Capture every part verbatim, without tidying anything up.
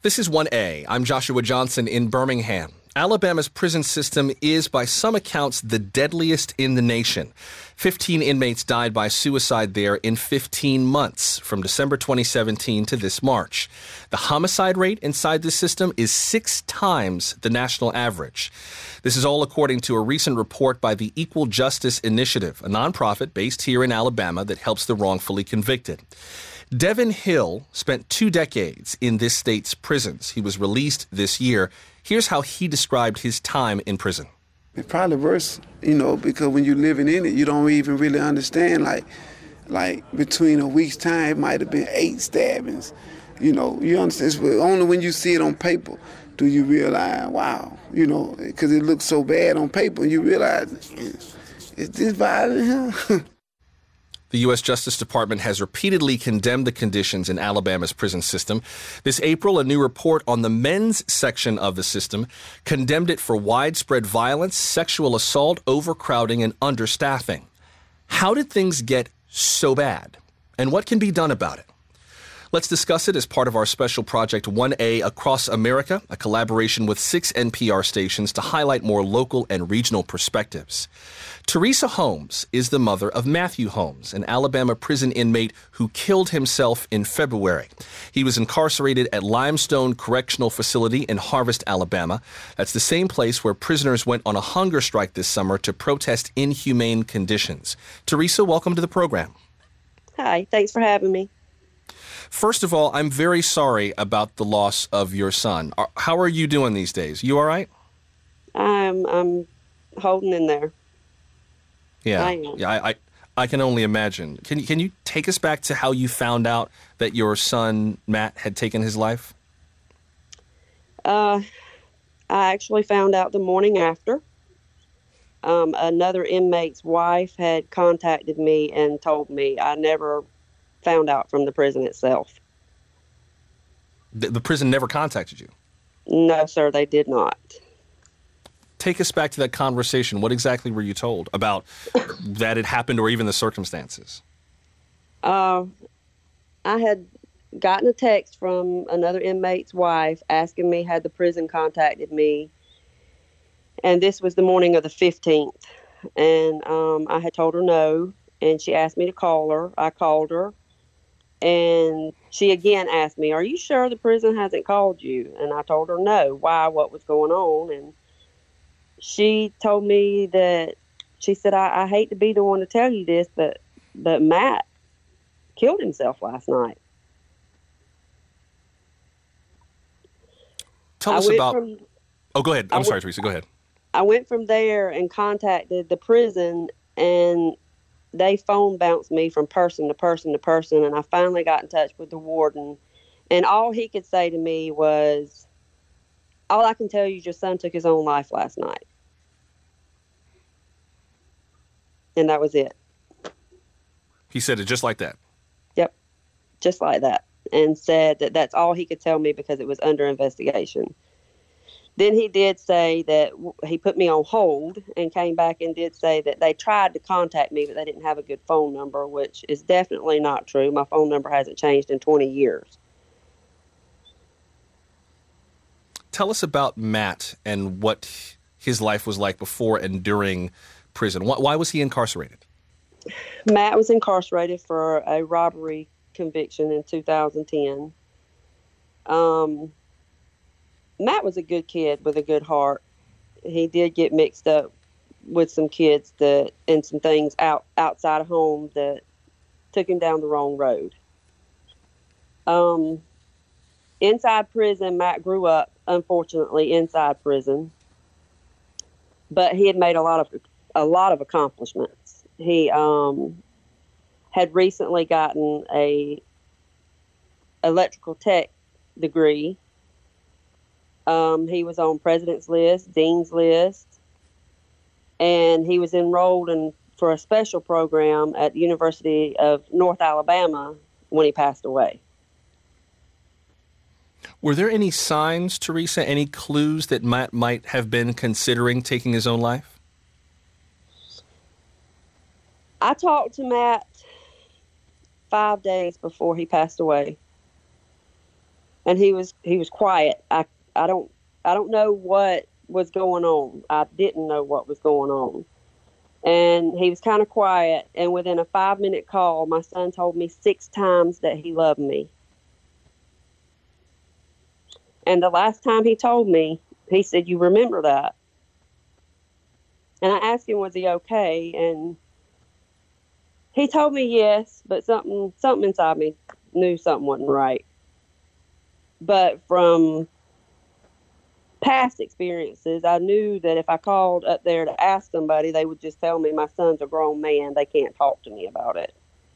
This is one A. I'm Joshua Johnson in Birmingham. Alabama's prison system is, by some accounts, the deadliest in the nation. Fifteen inmates died by suicide there in fifteen months, from December twenty seventeen to this March. The homicide rate inside this system is six times the national average. This is all according to a recent report by the Equal Justice Initiative, a nonprofit based here in Alabama that helps the wrongfully convicted. Devin Hill spent two decades in this state's prisons. He was released this year. Here's how he described his time in prison. It's probably worse, you know, because when you're living in it, you don't even really understand. Like, like between a week's time, it might have been eight stabbings. You know, you understand? It's only when you see it on paper do you realize, wow, you know, because it looks so bad on paper, and you realize, is this violent here? The U S Justice Department has repeatedly condemned the conditions in Alabama's prison system. This April, a new report on the men's section of the system condemned it for widespread violence, sexual assault, overcrowding, and understaffing. How did things get so bad? And what can be done about it? Let's discuss it as part of our special project one A Across America, a collaboration with six N P R stations to highlight more local and regional perspectives. Teresa Holmes is the mother of Matthew Holmes, an Alabama prison inmate who killed himself in February. He was incarcerated at Limestone Correctional Facility in Harvest, Alabama. That's the same place where prisoners went on a hunger strike this summer to protest inhumane conditions. Teresa, welcome to the program. Hi, thanks for having me. First of all, I'm very sorry about the loss of your son. How are you doing these days? You all right? I'm I'm holding in there. Yeah, I am. yeah. I, I I can only imagine. Can you can you take us back to how you found out that your son Matt had taken his life? Uh, I actually found out the morning after. Um, another inmate's wife had contacted me and told me. I never found out from the prison itself. The, the prison never contacted you? No, sir, they did not. Take us back to that conversation. What exactly were you told about that it happened, or even the circumstances? Uh, I had gotten a text from another inmate's wife asking me had the prison contacted me. And this was the morning of the fifteenth. And um, I had told her no, and she asked me to call her. I called her. And she again asked me, are you sure the prison hasn't called you? And I told her no. Why? What was going on? And she told me that, she said, I, I hate to be the one to tell you this, but, but Matt killed himself last night. Tell I us went about... From, oh, go ahead. I'm I sorry, went, Teresa. Go ahead. I went from there and contacted the prison, and they phone bounced me from person to person to person, and I finally got in touch with the warden. And all he could say to me was, all I can tell you is your son took his own life last night. And that was it. He said it just like that? Yep, just like that. And said that that's all he could tell me because it was under investigation. Then he did say that he put me on hold and came back and did say that they tried to contact me, but they didn't have a good phone number, which is definitely not true. My phone number hasn't changed in twenty years. Tell us about Matt and what his life was like before and during prison. Why was he incarcerated? Matt was incarcerated for a robbery conviction in two thousand ten. Um... Matt was a good kid with a good heart. He did get mixed up with some kids that and some things out outside of home that took him down the wrong road. Um, inside prison, Matt grew up, unfortunately, inside prison. But he had made a lot of a lot of accomplishments. He um, had recently gotten a electrical tech degree. Um, he was on president's list, dean's list, and he was enrolled in for a special program at the University of North Alabama when he passed away. Were there any signs, Teresa, any clues that Matt might have been considering taking his own life? I talked to Matt five days before he passed away. and he was he was quiet. I I don't I don't know what was going on. I didn't know what was going on. And he was kind of quiet, and within a five minute call, my son told me six times that he loved me. And the last time he told me, he said, "You remember that?" And I asked him, was he okay? And he told me yes, but something something inside me knew something wasn't right. But from past experiences, I knew that if I called up there to ask somebody, they would just tell me my son's a grown man. They can't talk to me about it.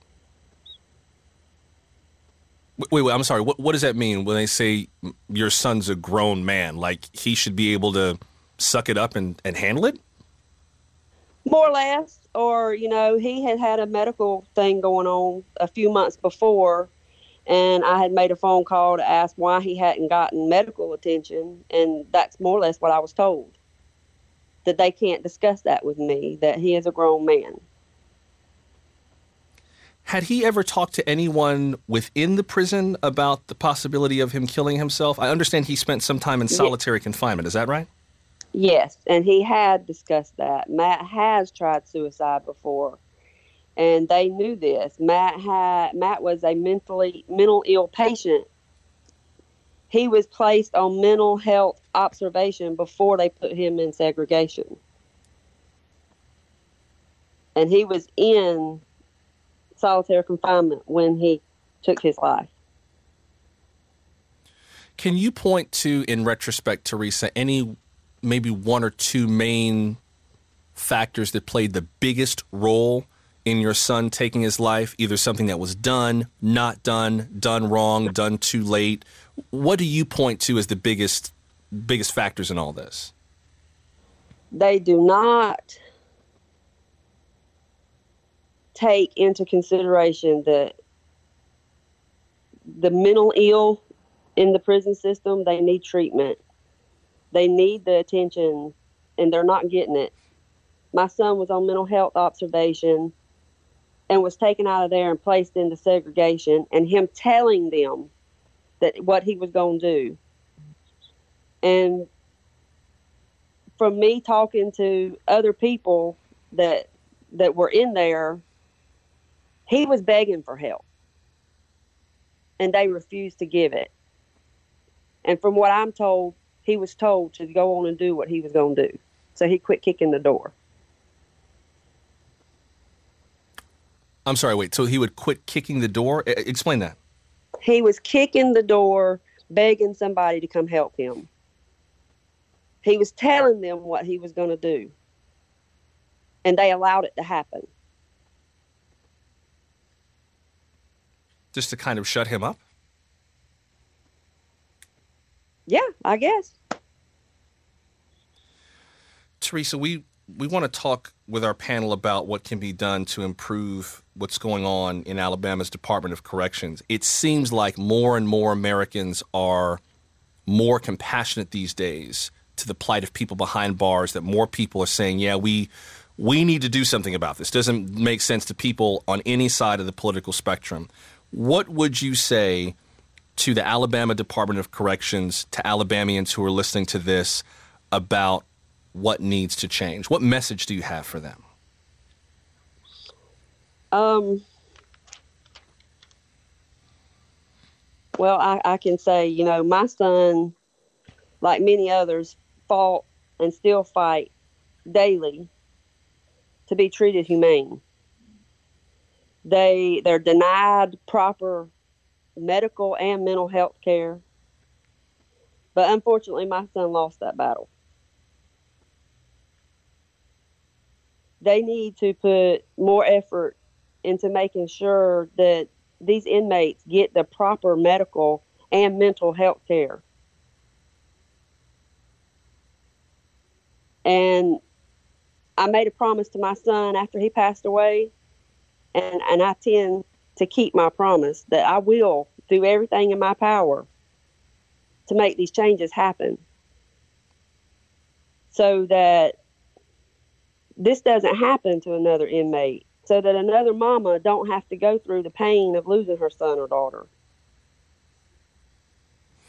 Wait, wait, I'm sorry. What, what does that mean when they say your son's a grown man? Like he should be able to suck it up and, and handle it? More or less. Or, you know, he had had a medical thing going on a few months before, and I had made a phone call to ask why he hadn't gotten medical attention, and that's more or less what I was told, that they can't discuss that with me, that he is a grown man. Had he ever talked to anyone within the prison about the possibility of him killing himself? I understand he spent some time in solitary yes. confinement. Is that right? Yes, and he had discussed that. Matt has tried suicide before, and they knew this. Matt had Matt was a mentally mental ill patient. He was placed on mental health observation before they put him in segregation. And he was in solitary confinement when he took his life. Can you point to, in retrospect, Teresa, any maybe one or two main factors that played the biggest role in your son taking his life? Either something that was done, not done, done wrong, done too late. What do you point to as the biggest biggest factors in all this? They do not take into consideration that the mental ill in the prison system, they need treatment. They need the attention, and they're not getting it. My son was on mental health observation and was taken out of there and placed into segregation, and him telling them that what he was going to do. And from me talking to other people that that were in there, he was begging for help, and they refused to give it. And from what I'm told, he was told to go on and do what he was going to do. So he quit kicking the door. I'm sorry, wait, so he would quit kicking the door? I- explain that. He was kicking the door, begging somebody to come help him. He was telling them what he was going to do, and they allowed it to happen. Just to kind of shut him up? Yeah, I guess. Teresa, we, we want to talk with our panel about what can be done to improve what's going on in Alabama's Department of Corrections. It seems like more and more Americans are more compassionate these days to the plight of people behind bars, that more people are saying, yeah, we we need to do something about this. Doesn't make sense to people on any side of the political spectrum. What would you say to the Alabama Department of Corrections, to Alabamians who are listening to this, about what needs to change? What message do you have for them? Um. Well, I, I can say, you know, my son, like many others, fought and still fight daily to be treated humane. They, they're denied proper medical and mental health care. But unfortunately, my son lost that battle. They need to put more effort into making sure that these inmates get the proper medical and mental health care. And I made a promise to my son after he passed away, and, and I tend to keep my promise that I will do everything in my power to make these changes happen so that this doesn't happen to another inmate, so that another mama don't have to go through the pain of losing her son or daughter.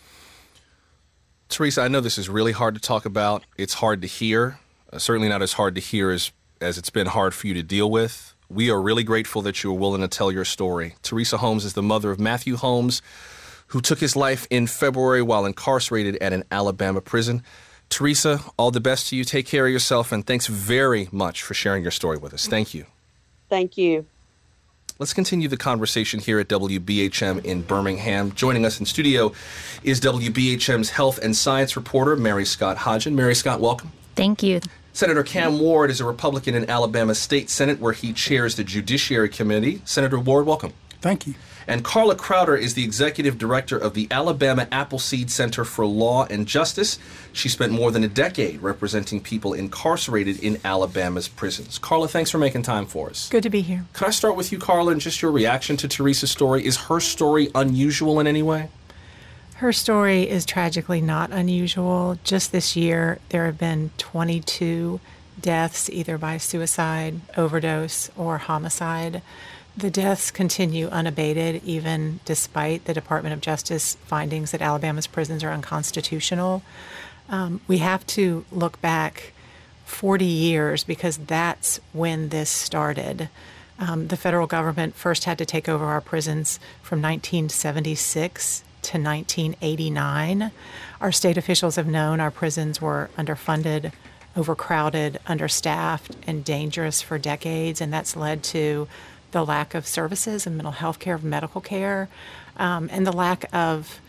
Teresa, I know this is really hard to talk about. It's hard to hear. Uh, certainly not as hard to hear as, as it's been hard for you to deal with. We are really grateful that you were willing to tell your story. Teresa Holmes is the mother of Matthew Holmes, who took his life in February while incarcerated at an Alabama prison. Teresa, all the best to you. Take care of yourself, and thanks very much for sharing your story with us. Thank you. Thank you. Let's continue the conversation here at W B H M in Birmingham. Joining us in studio is W B H M's health and science reporter, Mary Scott Hodgen. Mary Scott, welcome. Thank you. Senator Cam Ward is a Republican in Alabama State Senate, where he chairs the Judiciary Committee. Senator Ward, welcome. Thank you. And Carla Crowder is the executive director of the Alabama Appleseed Center for Law and Justice. She spent more than a decade representing people incarcerated in Alabama's prisons. Carla, thanks for making time for us. Good to be here. Could I start with you, Carla, and just your reaction to Teresa's story? Is her story unusual in any way? Her story is tragically not unusual. Just this year, there have been twenty-two deaths, either by suicide, overdose, or homicide. The deaths continue unabated, even despite the Department of Justice findings that Alabama's prisons are unconstitutional. Um, we have to look back forty years because that's when this started. Um, the federal government first had to take over our prisons from nineteen seventy-six to nineteen eighty-nine. Our state officials have known our prisons were underfunded, overcrowded, understaffed, and dangerous for decades, and that's led to the lack of services and mental health care, medical care, um, and the lack of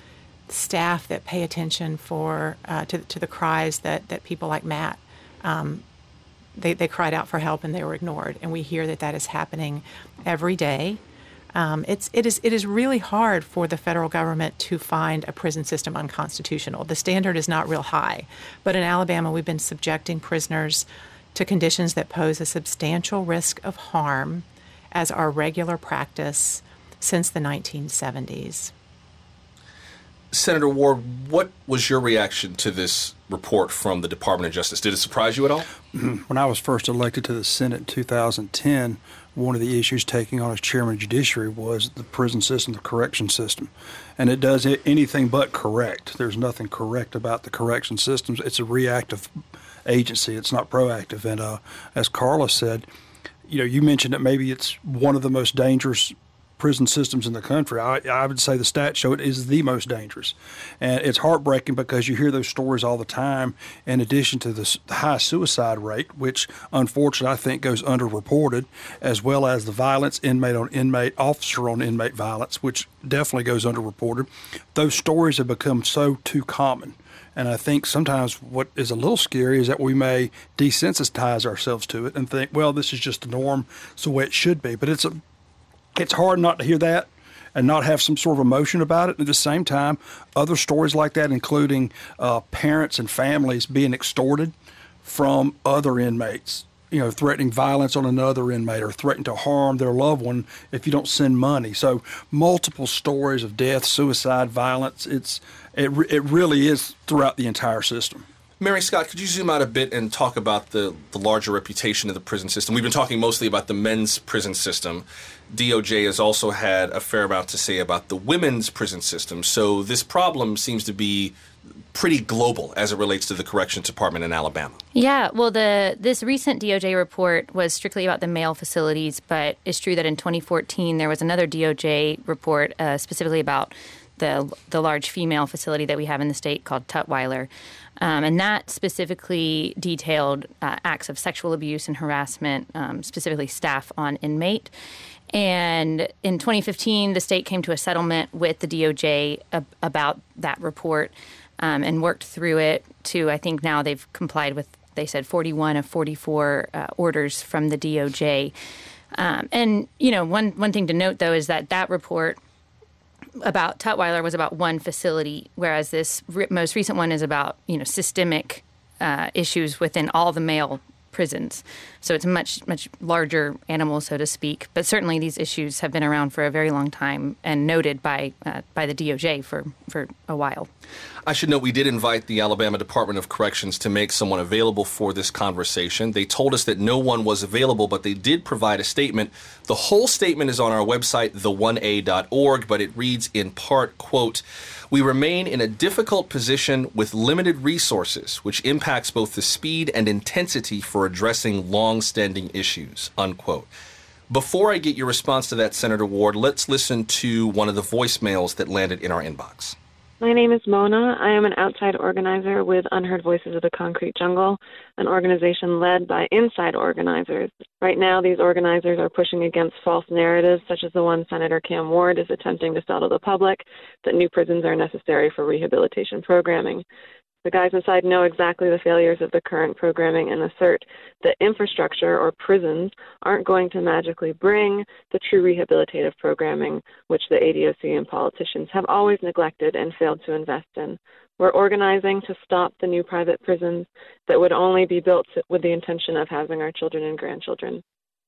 staff that pay attention for uh, to, to the cries that, that people like Matt, um, they, they cried out for help and they were ignored. And we hear that that is happening every day. Um, it's, it is, it is really hard for the federal government to find a prison system unconstitutional. The standard is not real high. But in Alabama, we've been subjecting prisoners to conditions that pose a substantial risk of harm as our regular practice since the nineteen seventies. Senator Ward, what was your reaction to this report from the Department of Justice? Did it surprise you at all? When I was first elected to the Senate in two thousand ten, one of the issues taking on as chairman of judiciary was the prison system, the correction system. And it does anything but correct. There's nothing correct about the correction systems. It's a reactive agency. It's not proactive. And uh, as Carla said, you know, you mentioned that maybe it's one of the most dangerous prison systems in the country. I, I would say the stats show it is the most dangerous. And it's heartbreaking because you hear those stories all the time, in addition to the high suicide rate, which unfortunately I think goes underreported, as well as the violence, inmate on inmate, officer on inmate violence, which definitely goes underreported. Those stories have become so too common. And I think sometimes what is a little scary is that we may desensitize ourselves to it and think, well, this is just the norm, it's the way it should be. But it's a, it's hard not to hear that and not have some sort of emotion about it. At the same time, other stories like that, including uh, parents and families being extorted from other inmates, you know, threatening violence on another inmate or threatening to harm their loved one if you don't send money. So multiple stories of death, suicide, violence. It's it it really is throughout the entire system. Mary Scott, could you zoom out a bit and talk about the, the larger reputation of the prison system? We've been talking mostly about the men's prison system. D O J has also had a fair amount to say about the women's prison system. So this problem seems to be pretty global as it relates to the Corrections Department in Alabama. Yeah, well, the this recent D O J report was strictly about the male facilities, but it's true that in twenty fourteen there was another D O J report uh, specifically about the the large female facility that we have in the state called Tutwiler. Um, and that specifically detailed uh, acts of sexual abuse and harassment, um, specifically staff on inmate. And in twenty fifteen, the state came to a settlement with the D O J ab- about that report um, and worked through it to, I think now they've complied with, they said, forty-one of forty-four uh, orders from the D O J. Um, and, you know, one, one thing to note, though, is that that report about Tutwiler was about one facility, whereas this re- most recent one is about, you know, systemic uh, issues within all the male prisons. So it's a much, much larger animal, so to speak. But certainly these issues have been around for a very long time and noted by uh, by the D O J for, for a while. I should note we did invite the Alabama Department of Corrections to make someone available for this conversation. They told us that no one was available, but they did provide a statement. The whole statement is on our website, the one a dot org, but it reads in part, quote, "We remain in a difficult position with limited resources, which impacts both the speed and intensity for addressing long-standing issues," unquote. Before I get your response to that, Senator Ward, let's listen to one of the voicemails that landed in our inbox. My name is Mona. I am an outside organizer with Unheard Voices of the Concrete Jungle, an organization led by inside organizers. Right now, these organizers are pushing against false narratives, such as the one Senator Cam Ward is attempting to sell to the public, that new prisons are necessary for rehabilitation programming. The guys inside know exactly the failures of the current programming and assert that infrastructure or prisons aren't going to magically bring the true rehabilitative programming, which the A D O C and politicians have always neglected and failed to invest in. We're organizing to stop the new private prisons that would only be built with the intention of housing our children and grandchildren.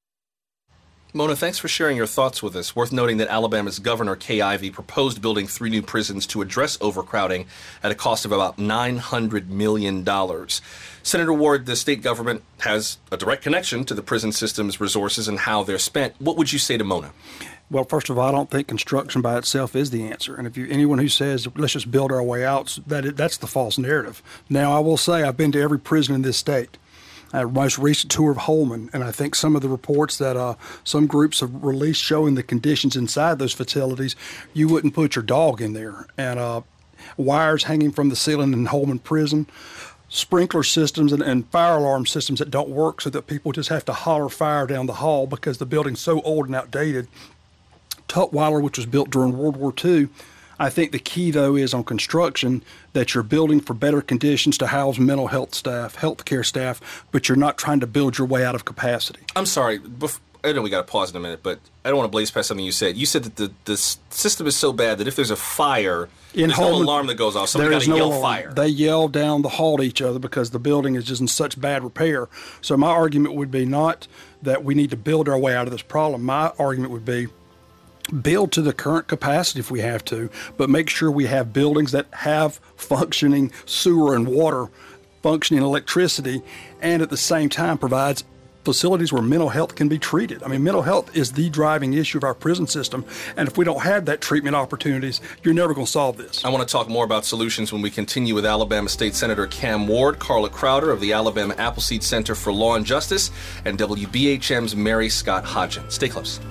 Mona, thanks for sharing your thoughts with us. Worth noting that Alabama's Governor Kay Ivey proposed building three new prisons to address overcrowding at a cost of about nine hundred million dollars. Senator Ward, the state government has a direct connection to the prison system's resources and how they're spent. What would you say to Mona? Well, first of all, I don't think construction by itself is the answer. And if you anyone who says, let's just build our way out, that that's the false narrative. Now, I will say I've been to every prison in this state. Our most recent tour of Holman, and I think some of the reports that uh, some groups have released showing the conditions inside those facilities, you wouldn't put your dog in there. And uh, wires hanging from the ceiling in Holman Prison, sprinkler systems and, and fire alarm systems that don't work so that people just have to holler fire down the hall because the building's so old and outdated. Tutwiler, which was built during World War Two, I think the key, though, is on construction that you're building for better conditions to house mental health staff, healthcare staff, but you're not trying to build your way out of capacity. I'm sorry. Bef- I know we got to pause in a minute, but I don't want to blaze past something you said. You said that the, the system is so bad that if there's a fire, in there's Holman, no alarm that goes off. Somebody got to no yell alarm. Fire. They yell down the hall to each other because the building is just in such bad repair. So my argument would be not that we need to build our way out of this problem. My argument would be build to the current capacity if we have to, but make sure we have buildings that have functioning sewer and water, functioning electricity, and at the same time provides facilities where mental health can be treated. I mean, mental health is the driving issue of our prison system, and if we don't have that treatment opportunities, you're never going to solve this. I want to talk more about solutions when we continue with Alabama State Senator Cam Ward, Carla Crowder of the Alabama Appleseed Center for Law and Justice, and W B H M's Mary Scott Hodgen. Stay close.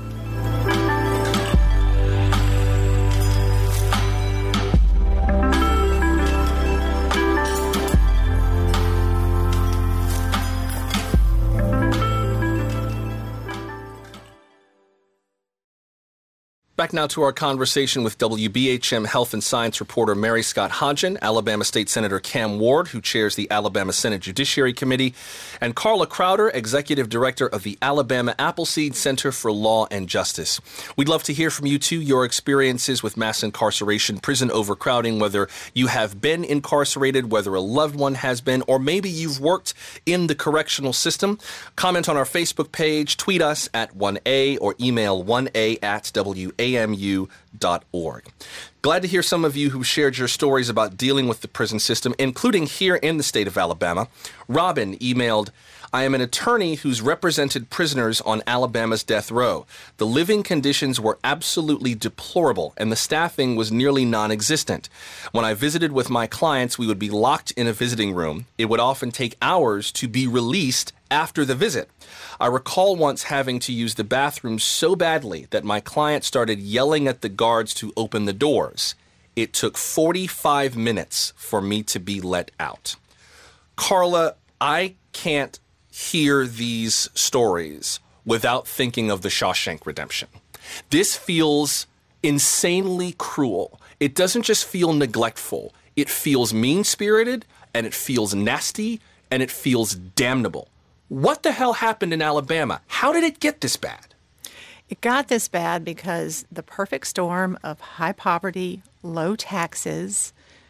Back now to our conversation with W B H M Health and Science reporter Mary Scott Hodgen, Alabama State Senator Cam Ward, who chairs the Alabama Senate Judiciary Committee, and Carla Crowder, Executive Director of the Alabama Appleseed Center for Law and Justice. We'd love to hear from you, too, your experiences with mass incarceration, prison overcrowding, whether you have been incarcerated, whether a loved one has been, or maybe you've worked in the correctional system. Comment on our Facebook page, tweet us at one A, or email one A at W A M U dot org. Glad to hear some of you who shared your stories about dealing with the prison system, including here in the state of Alabama. Robin emailed, I am an attorney who's represented prisoners on Alabama's death row. The living conditions were absolutely deplorable, and the staffing was nearly non-existent. When I visited with my clients, we would be locked in a visiting room. It would often take hours to be released after the visit. I recall once having to use the bathroom so badly that my client started yelling at the guards to open the doors. It took forty-five minutes for me to be let out. Carla, I can't hear these stories without thinking of the Shawshank Redemption. This feels insanely cruel. It doesn't just feel neglectful. It feels mean-spirited, and it feels nasty, and it feels damnable. What the hell happened in Alabama? How did it get this bad? It got this bad because the perfect storm of high poverty, low taxes,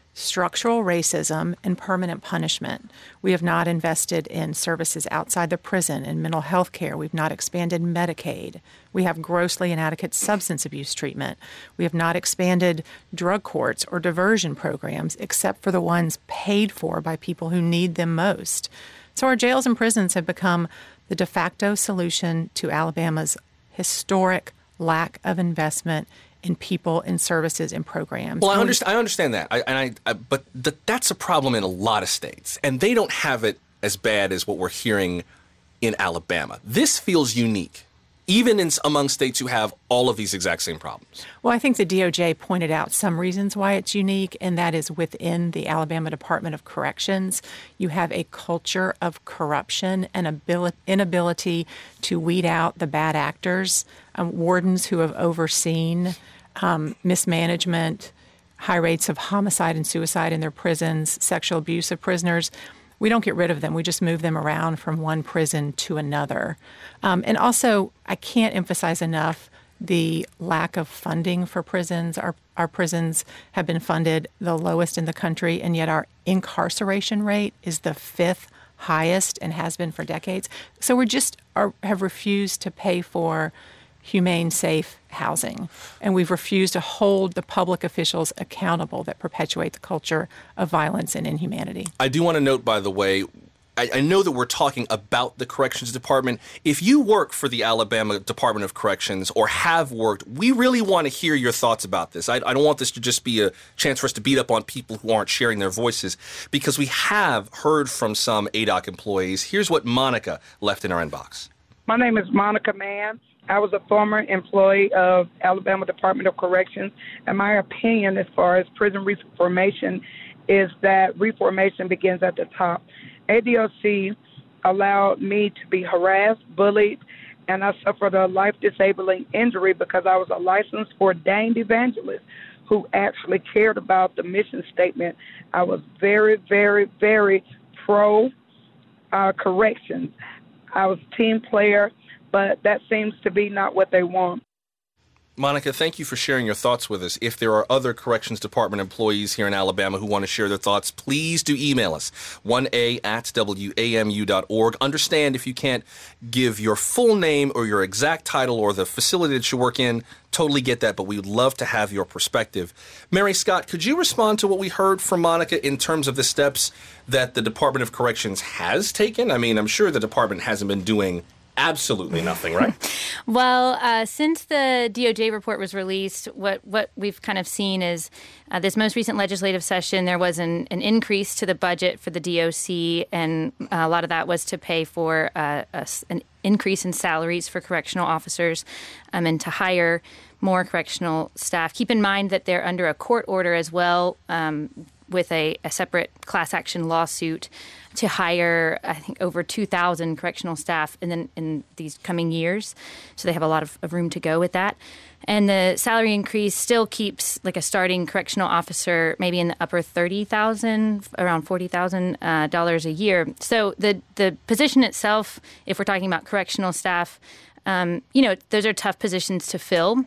structural racism and permanent punishment. We have not invested in services outside the prison and mental health care. We've not expanded Medicaid. We have grossly inadequate substance abuse treatment. We have not expanded drug courts or diversion programs except for the ones paid for by people who need them most. So our jails and prisons have become the de facto solution to Alabama's historic lack of investment in people, in services, and programs. Well, I understand. I understand that, I, and I, I but th- that's a problem in a lot of states, and they don't have it as bad as what we're hearing in Alabama. This feels unique, even in among states who have all of these exact same problems. Well, I think the D O J pointed out some reasons why it's unique, and that is within the Alabama Department of Corrections, you have a culture of corruption and abil- inability to weed out the bad actors, um, wardens who have overseen um, mismanagement, high rates of homicide and suicide in their prisons, sexual abuse of prisoners. We don't get rid of them. We just move them around from one prison to another. Um, and also, I can't emphasize enough the lack of funding for prisons. Our, our prisons have been funded the lowest in the country, and yet our incarceration rate is the fifth highest and has been for decades. So we just are, have refused to pay for humane, safe housing. And we've refused to hold the public officials accountable that perpetuate the culture of violence and inhumanity. I do want to note, by the way, I, I know that we're talking about the Corrections Department. If you work for the Alabama Department of Corrections or have worked, we really want to hear your thoughts about this. I, I don't want this to just be a chance for us to beat up on people who aren't sharing their voices, because we have heard from some A D O C employees. Here's what Monica left in our inbox. My name is Monica Mann. I was a former employee of Alabama Department of Corrections, and my opinion as far as prison reformation is that reformation begins at the top. A D O C allowed me to be harassed, bullied, and I suffered a life-disabling injury because I was a licensed ordained evangelist who actually cared about the mission statement. I was very, very, very pro uh, corrections. I was a team player, but that seems to be not what they want. Monica, thank you for sharing your thoughts with us. If there are other Corrections Department employees here in Alabama who want to share their thoughts, please do email us, one a at w a m u dot org. Understand if you can't give your full name or your exact title or the facility that you work in, totally get that, but we would love to have your perspective. Mary Scott, could you respond to what we heard from Monica in terms of the steps that the Department of Corrections has taken? I mean, I'm sure the department hasn't been doing absolutely nothing, right? Well, uh, since the D O J report was released, what, what we've kind of seen is uh, this most recent legislative session, there was an, an increase to the budget for the D O C, and uh, a lot of that was to pay for uh, a, an increase in salaries for correctional officers um, and to hire more correctional staff. Keep in mind that they're under a court order as well, um, with a, a separate class action lawsuit to hire, I think, over two thousand correctional staff in, the, in these coming years. So they have a lot of, of room to go with that. And the salary increase still keeps like a starting correctional officer maybe in the upper thirty thousand dollars, around forty thousand dollars uh, a year. So the, the position itself, if we're talking about correctional staff, um, you know, those are tough positions to fill.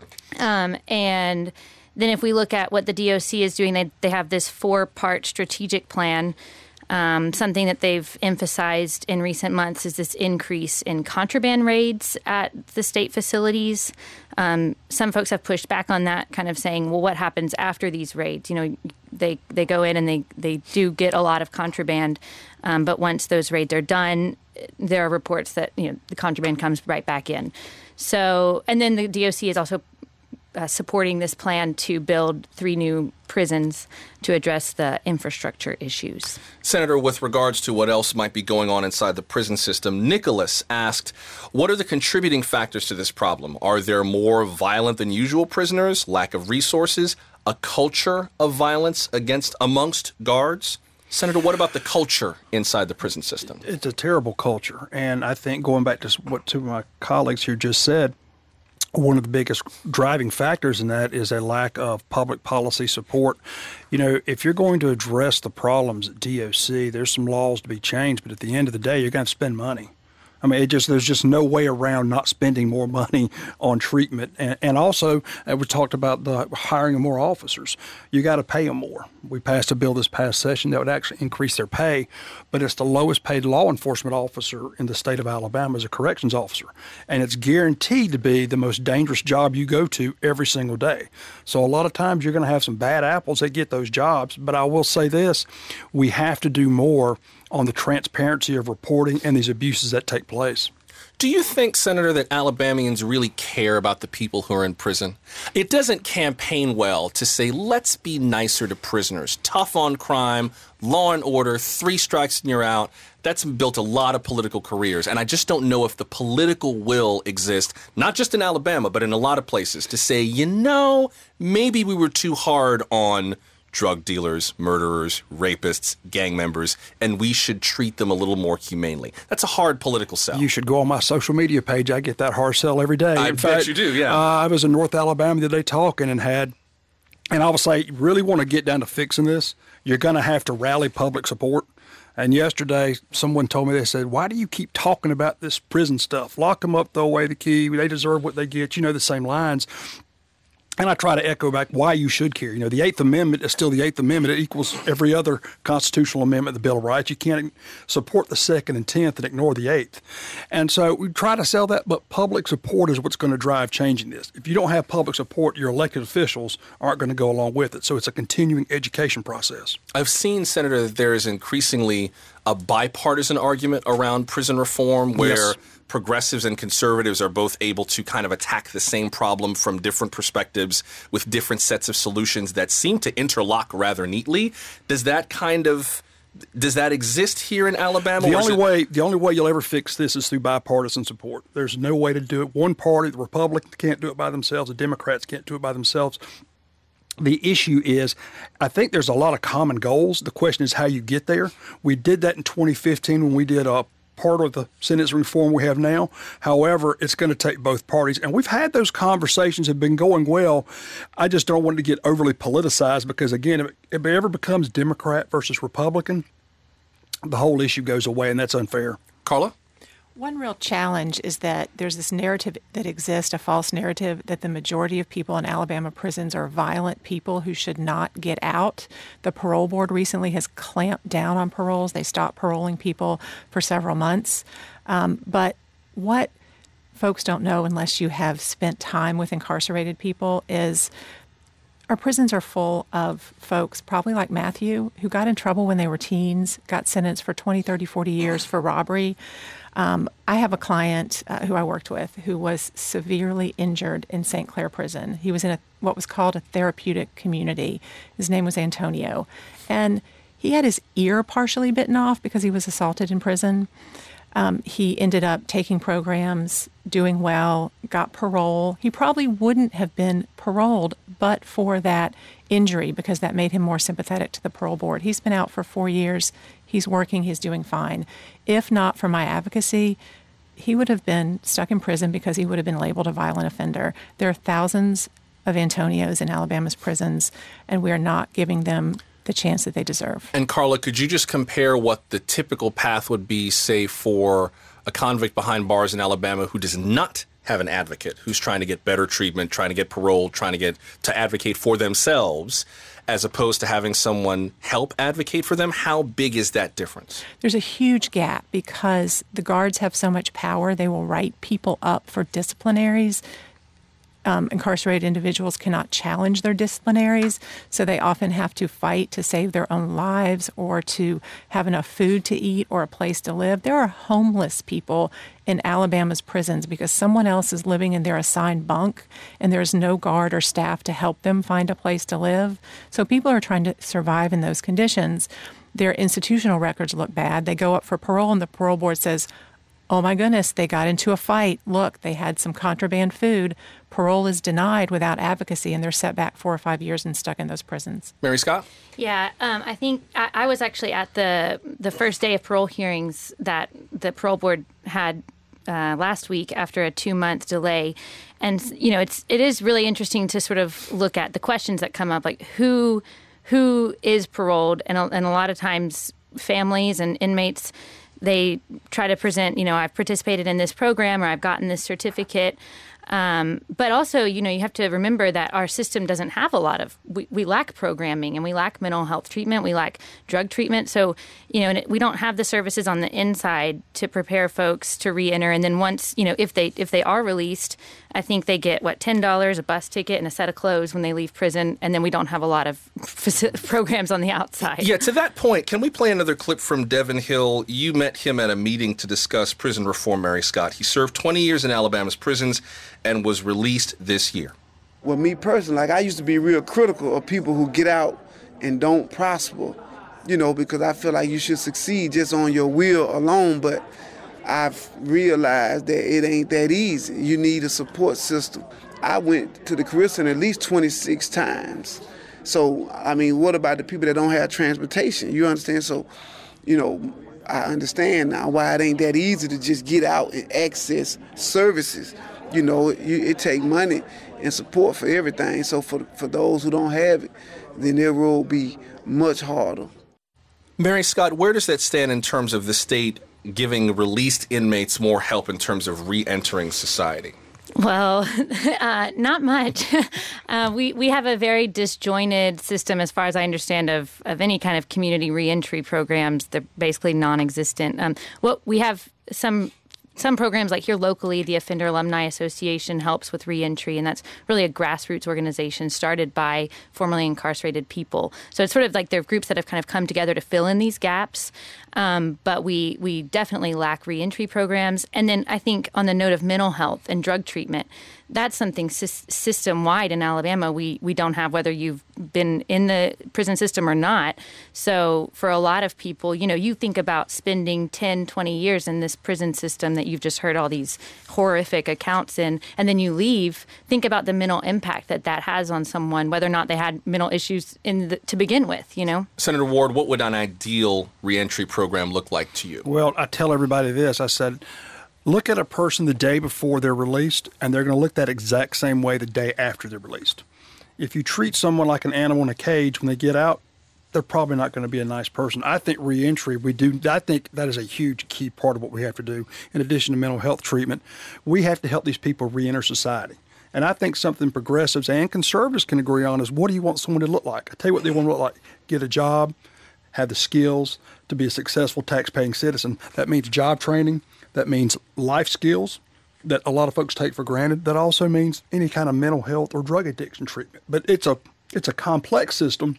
Um, and then if we look at what the D O C is doing, they, they have this four-part strategic plan. Um, something that they've emphasized in recent months is this increase in contraband raids at the state facilities. Um, some folks have pushed back on that, kind of saying, well, what happens after these raids? You know, they, they go in and they, they do get a lot of contraband, um, but once those raids are done, there are reports that, you know, the contraband comes right back in. So, and then the D O C is also Uh, supporting this plan to build three new prisons to address the infrastructure issues. Senator, with regards to what else might be going on inside the prison system, Nicholas asked, what are the contributing factors to this problem? Are there more violent than usual prisoners, lack of resources, a culture of violence against amongst guards? Senator, what about the culture inside the prison system? It's a terrible culture. And I think going back to what two of my colleagues here just said, one of the biggest driving factors in that is a lack of public policy support. You know, if you're going to address the problems at D O C, there's some laws to be changed, but at the end of the day, you're going to spend money. I mean, it just there's just no way around not spending more money on treatment. And, and also, uh, we talked about the hiring of more officers. You got to pay them more. We passed a bill this past session that would actually increase their pay, but it's the lowest paid law enforcement officer in the state of Alabama as a corrections officer. And it's guaranteed to be the most dangerous job you go to every single day. So a lot of times you're going to have some bad apples that get those jobs. But I will say this, we have to do more on the transparency of reporting and these abuses that take place. Do you think, Senator, that Alabamians really care about the people who are in prison? It doesn't campaign well to say, let's be nicer to prisoners, tough on crime, law and order, three strikes and you're out. That's built a lot of political careers. And I just don't know if the political will exists, not just in Alabama, but in a lot of places, to say, you know, maybe we were too hard on drug dealers, murderers, rapists, gang members, and we should treat them a little more humanely. That's a hard political sell. You should go on my social media page. I get that hard sell every day. I in bet fact, you do, yeah. Uh, I was in North Alabama the other day talking and had, and I would say, you really want to get down to fixing this, you're going to have to rally public support. And yesterday, someone told me, they said, why do you keep talking about this prison stuff? Lock them up, throw away the key. They deserve what they get. You know, the same lines. And I try to echo back why you should care. You know, the Eighth Amendment is still the Eighth Amendment. It equals every other constitutional amendment, the Bill of Rights. You can't support the Second and Tenth and ignore the Eighth. And so we try to sell that, but public support is what's going to drive changing this. If you don't have public support, your elected officials aren't going to go along with it. So it's a continuing education process. I've seen, Senator, that there is increasingly a bipartisan argument around prison reform where Yes. progressives and conservatives are both able to kind of attack the same problem from different perspectives with different sets of solutions that seem to interlock rather neatly. Does that kind of does that exist here in Alabama? The or is only it- way the only way you'll ever fix this is through bipartisan support. There's no way to do it. One party, the Republicans, can't do it by themselves. The Democrats can't do it by themselves. The issue is, I think there's a lot of common goals. The question is how you get there. We did that in twenty fifteen when we did a part of the sentencing reform we have now. However, it's going to take both parties. And we've had those conversations have been going well. I just don't want it to get overly politicized because, again, if it, if it ever becomes Democrat versus Republican, the whole issue goes away, and that's unfair. Carla? One real challenge is that there's this narrative that exists, a false narrative, that the majority of people in Alabama prisons are violent people who should not get out. The parole board recently has clamped down on paroles. They stopped paroling people for several months. Um, but what folks don't know unless you have spent time with incarcerated people is our prisons are full of folks, probably like Matthew, who got in trouble when they were teens, got sentenced for twenty, thirty, forty years for robbery. Um, I have a client uh, who I worked with who was severely injured in Saint Clair Prison. He was in a what was called a therapeutic community. His name was Antonio. And he had his ear partially bitten off because he was assaulted in prison. Um, he ended up taking programs, doing well, got parole. He probably wouldn't have been paroled but for that injury because that made him more sympathetic to the parole board. He's been out for four years. He's working. He's doing fine. If not for my advocacy, he would have been stuck in prison because he would have been labeled a violent offender. There are thousands of Antonios in Alabama's prisons, and we are not giving them the chance that they deserve. And Carla, could you just compare what the typical path would be, say, for a convict behind bars in Alabama who does not have an advocate, who's trying to get better treatment, trying to get parole, trying to get to advocate for themselves, as opposed to having someone help advocate for them? How big is that difference? There's a huge gap because the guards have so much power. They will write people up for disciplinaries. Um, incarcerated individuals cannot challenge their disciplinaries, so they often have to fight to save their own lives or to have enough food to eat or a place to live. There are homeless people in Alabama's prisons because someone else is living in their assigned bunk and there's no guard or staff to help them find a place to live. So people are trying to survive in those conditions. Their institutional records look bad. They go up for parole and the parole board says, oh my goodness, they got into a fight. Look, they had some contraband food. Parole is denied without advocacy, and they're set back four or five years and stuck in those prisons. Mary Scott? Yeah, um, I think I, I was actually at the the first day of parole hearings that the parole board had uh, last week after a two month delay, and you know it's it is really interesting to sort of look at the questions that come up, like who who is paroled, and a, and a lot of times families and inmates they try to present, you know, I've participated in this program or I've gotten this certificate. Um, but also, you know, you have to remember that our system doesn't have a lot of, we, we lack programming and we lack mental health treatment. We lack drug treatment. So, you know, and it, we don't have the services on the inside to prepare folks to reenter. And then once, you know, if they if they are released, I think they get, what, ten dollars, a bus ticket, and a set of clothes when they leave prison. And then we don't have a lot of programs on the outside. Yeah, to that point, can we play another clip from Devin Hill? You met him at a meeting to discuss prison reform, Mary Scott. He served twenty years in Alabama's prisons and was released this year. Well, me personally, like I used to be real critical of people who get out and don't prosper, you know, because I feel like you should succeed just on your will alone. But I've realized that it ain't that easy. You need a support system. I went to the Career Center at least twenty-six times. So, I mean, what about the people that don't have transportation? You understand? So, you know, I understand now why it ain't that easy to just get out and access services. You know, you, it take money and support for everything. So for for those who don't have it, then their road will be much harder. Mary Scott, where does that stand in terms of the state giving released inmates more help in terms of re-entering society? Well, uh, not much. uh, we we have a very disjointed system, as far as I understand, of, of any kind of community reentry programs. They're basically non-existent. Um, what we have some. Some programs, like here locally, the Offender Alumni Association helps with reentry, and that's really a grassroots organization started by formerly incarcerated people. So it's sort of like there are groups that have kind of come together to fill in these gaps, um, but we we definitely lack reentry programs. And then I think on the note of mental health and drug treatment, that's something sy- system-wide in Alabama we, we don't have, whether you've been in the prison system or not. So for a lot of people, you know, you think about spending ten, twenty years in this prison system that you've just heard all these horrific accounts in, and then you leave, think about the mental impact that that has on someone, whether or not they had mental issues in the, to begin with, you know? Senator Ward, what would an ideal reentry program look like to you? Well, I tell everybody this. I said, look at a person the day before they're released, and they're going to look that exact same way the day after they're released. If you treat someone like an animal in a cage when they get out, they're probably not going to be a nice person. I think reentry, we do. I think that is a huge key part of what we have to do. In addition to mental health treatment, we have to help these people reenter society. And I think something progressives and conservatives can agree on is, what do you want someone to look like? I tell you what they want to look like: get a job, have the skills to be a successful tax-paying citizen. That means job training. That means life skills that a lot of folks take for granted. That also means any kind of mental health or drug addiction treatment. But it's a it's a complex system.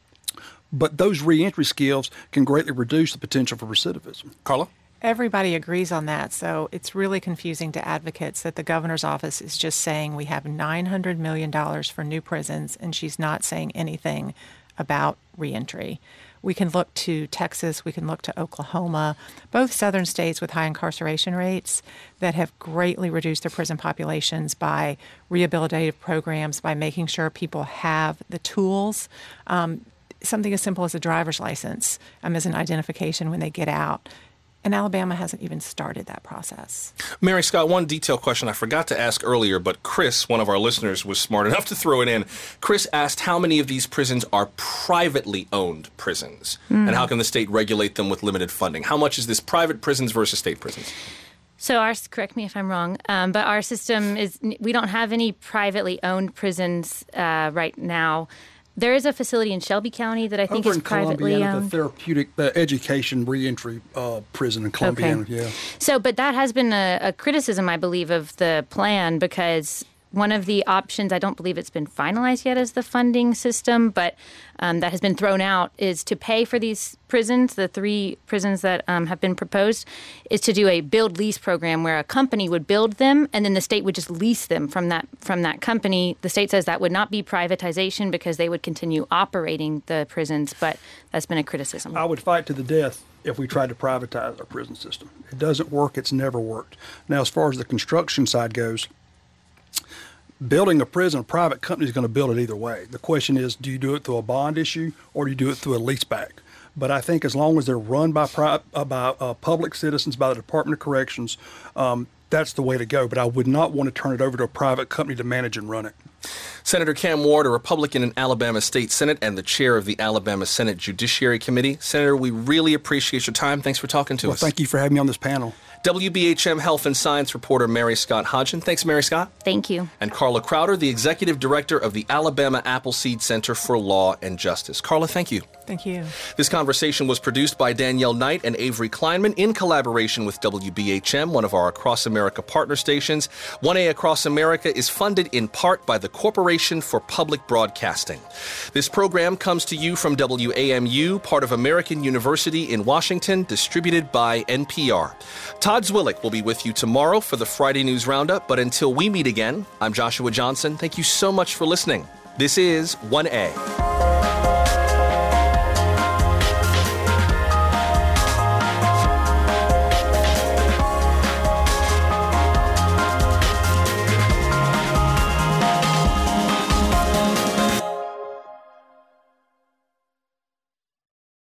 But those reentry skills can greatly reduce the potential for recidivism. Carla? Everybody agrees on that. So it's really confusing to advocates that the governor's office is just saying we have nine hundred million dollars for new prisons, and she's not saying anything about reentry. We can look to Texas, we can look to Oklahoma, both southern states with high incarceration rates that have greatly reduced their prison populations by rehabilitative programs, by making sure people have the tools. Um, something as simple as a driver's license um, as an identification when they get out. And Alabama hasn't even started that process. Mary Scott, one detailed question I forgot to ask earlier, but Chris, one of our listeners, was smart enough to throw it in. Chris asked how many of these prisons are privately owned prisons, mm. and how can the state regulate them with limited funding? How much is this private prisons versus state prisons? So ours, correct me if I'm wrong, um, but our system is, we don't have any privately owned prisons uh, right now. There is a facility in Shelby County that I think Over is privately Columbiana, owned. The therapeutic, the education reentry uh, prison in Columbiana, okay. yeah. So, but that has been a, a criticism, I believe, of the plan, because one of the options, I don't believe it's been finalized yet as the funding system, but um, that has been thrown out, is to pay for these prisons, the three prisons that um, have been proposed, is to do a build lease program where a company would build them and then the state would just lease them from that from that company. The state says that would not be privatization because they would continue operating the prisons, but that's been a criticism. I would fight to the death if we tried to privatize our prison system. It doesn't work. It's never worked. Now, as far as the construction side goes, building a prison, a private company is going to build it either way. The question is, do you do it through a bond issue or do you do it through a leaseback? But I think as long as they're run by pri- uh, by uh, public citizens, by the Department of Corrections, um, that's the way to go. But I would not want to turn it over to a private company to manage and run it. Senator Cam Ward, a Republican in Alabama State Senate and the chair of the Alabama Senate Judiciary Committee. Senator, we really appreciate your time. Thanks for talking to well, us. Thank you for having me on this panel. W B H M Health and Science reporter Mary Scott Hodgson. Thanks, Mary Scott. Thank you. And Carla Crowder, the executive director of the Alabama Appleseed Center for Law and Justice. Carla, thank you. Thank you. This conversation was produced by Danielle Knight and Avery Kleinman in collaboration with W B H M, one of our Across America partner stations. one A Across America is funded in part by the Corporation for Public Broadcasting. This program comes to you from W A M U, part of American University in Washington, distributed by N P R. Todd Zwillick will be with you tomorrow for the Friday News Roundup, but until we meet again, I'm Joshua Johnson. Thank you so much for listening. This is one A.